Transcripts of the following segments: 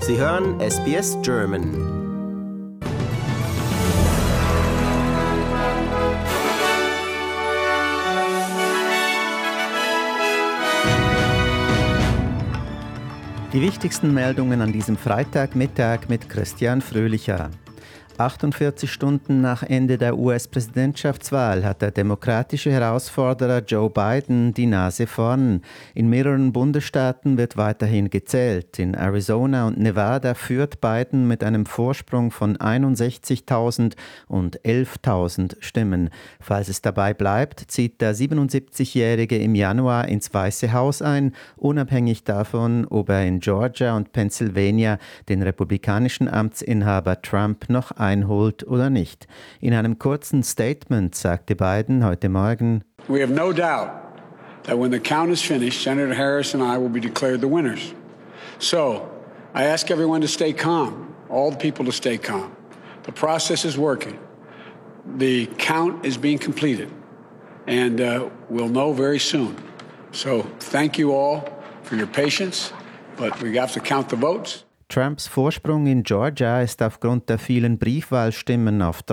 Sie hören SBS German. Die wichtigsten Meldungen an diesem Freitagmittag mit Christian Fröhlicher. 48 Stunden nach Ende der US-Präsidentschaftswahl hat der demokratische Herausforderer Joe Biden die Nase vorn. In mehreren Bundesstaaten wird weiterhin gezählt. In Arizona und Nevada führt Biden mit einem Vorsprung von 61.000 und 11.000 Stimmen. Falls es dabei bleibt, zieht der 77-Jährige im Januar ins Weiße Haus ein, unabhängig davon, ob er in Georgia und Pennsylvania den republikanischen Amtsinhaber Trump noch einholt oder nicht. In einem kurzen Statement sagte Biden heute Morgen: We have no doubt that when the count is finished, Senator Harris and I will be declared the winners. So, I ask everyone to stay calm, all the people to stay calm. The process is working. The count is being completed, and we'll know very soon. So, thank you all for your patience, but we have to count the votes. Trumps Vorsprung in Georgia ist aufgrund der vielen Briefwahlstimmen auf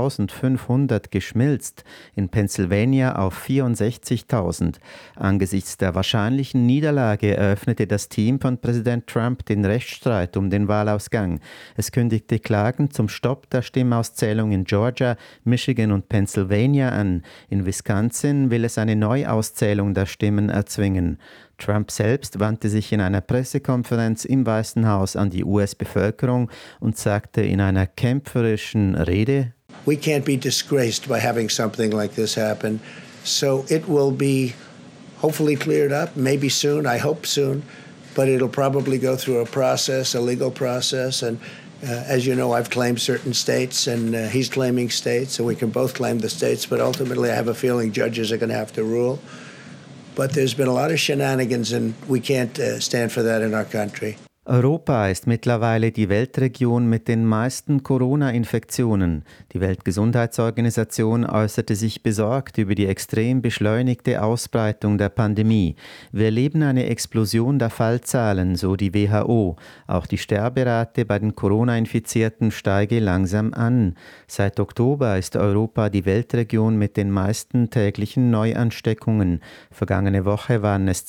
3.500 geschmilzt, in Pennsylvania auf 64.000. Angesichts der wahrscheinlichen Niederlage eröffnete das Team von Präsident Trump den Rechtsstreit um den Wahlausgang. Es kündigte Klagen zum Stopp der Stimmauszählung in Georgia, Michigan und Pennsylvania an. In Wisconsin will es eine Neuauszählung der Stimmen erzwingen. Trump selbst wandte sich in einer Pressekonferenz im Weißen Haus an die US-Bevölkerung und sagte in einer kämpferischen Rede: We can't be disgraced by having something like this happen. So it will be hopefully cleared up, maybe soon, I hope soon, but it'll probably go through a process, a legal process. And as you know, I've claimed certain states and he's claiming states, and we can both claim the states, but ultimately I have a feeling judges are going to have to rule. But there's been a lot of shenanigans and we can't stand for that in our country. Europa ist mittlerweile die Weltregion mit den meisten Corona-Infektionen. Die Weltgesundheitsorganisation äußerte sich besorgt über die extrem beschleunigte Ausbreitung der Pandemie. Wir erleben eine Explosion der Fallzahlen, so die WHO. Auch die Sterberate bei den Corona-Infizierten steige langsam an. Seit Oktober ist Europa die Weltregion mit den meisten täglichen Neuansteckungen. Vergangene Woche waren es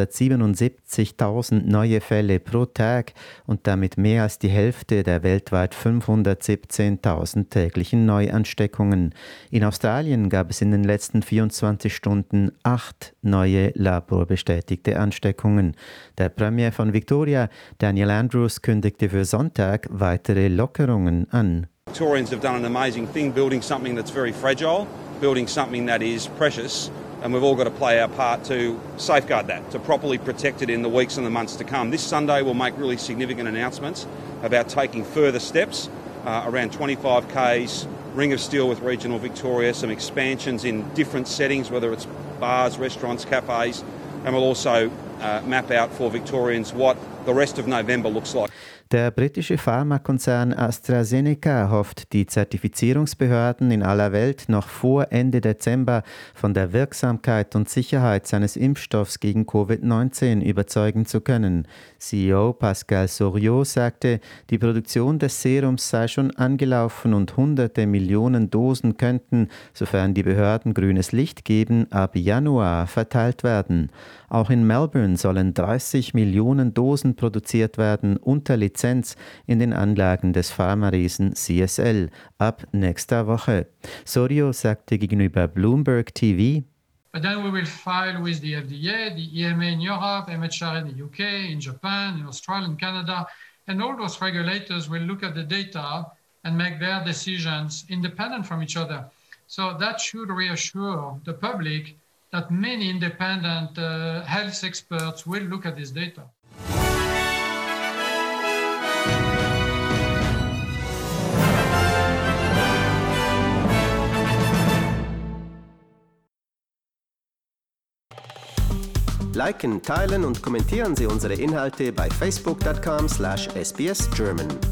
277.000 neue Fälle pro Tag und damit mehr als die Hälfte der weltweit 517.000 täglichen Neuansteckungen. In Australien gab es in den letzten 24 Stunden 8 neue laborbestätigte Ansteckungen. Der Premier von Victoria, Daniel Andrews, kündigte für Sonntag weitere Lockerungen an. Victorians have done an amazing thing, building something that's very fragile, building something that is precious. And we've all got to play our part to safeguard that, to properly protect it in the weeks and the months to come. This Sunday we'll make really significant announcements about taking further steps around 25 Ks, Ring of Steel with regional Victoria, some expansions in different settings, whether it's bars, restaurants, cafes, and we'll also map out for Victorians what the rest of November looks like. Der britische Pharmakonzern AstraZeneca hofft, die Zertifizierungsbehörden in aller Welt noch vor Ende Dezember von der Wirksamkeit und Sicherheit seines Impfstoffs gegen Covid-19 überzeugen zu können. CEO Pascal Soriot sagte, die Produktion des Serums sei schon angelaufen und hunderte Millionen Dosen könnten, sofern die Behörden grünes Licht geben, ab Januar verteilt werden. Auch in Melbourne sollen 30 Millionen Dosen produziert werden unter Lizenz in den Anlagen des Pharmariesen CSL ab nächster Woche. Soriot sagte gegenüber Bloomberg TV: But then we will file with the FDA, the EMA in Europe, MHRA in the UK, in Japan, in Australia, in Canada, and all those regulators will look at the data and make their decisions independent from each other. So that should reassure the public that many independent health experts will look at this data. Liken, teilen und kommentieren Sie unsere Inhalte bei facebook.com/sbsgerman.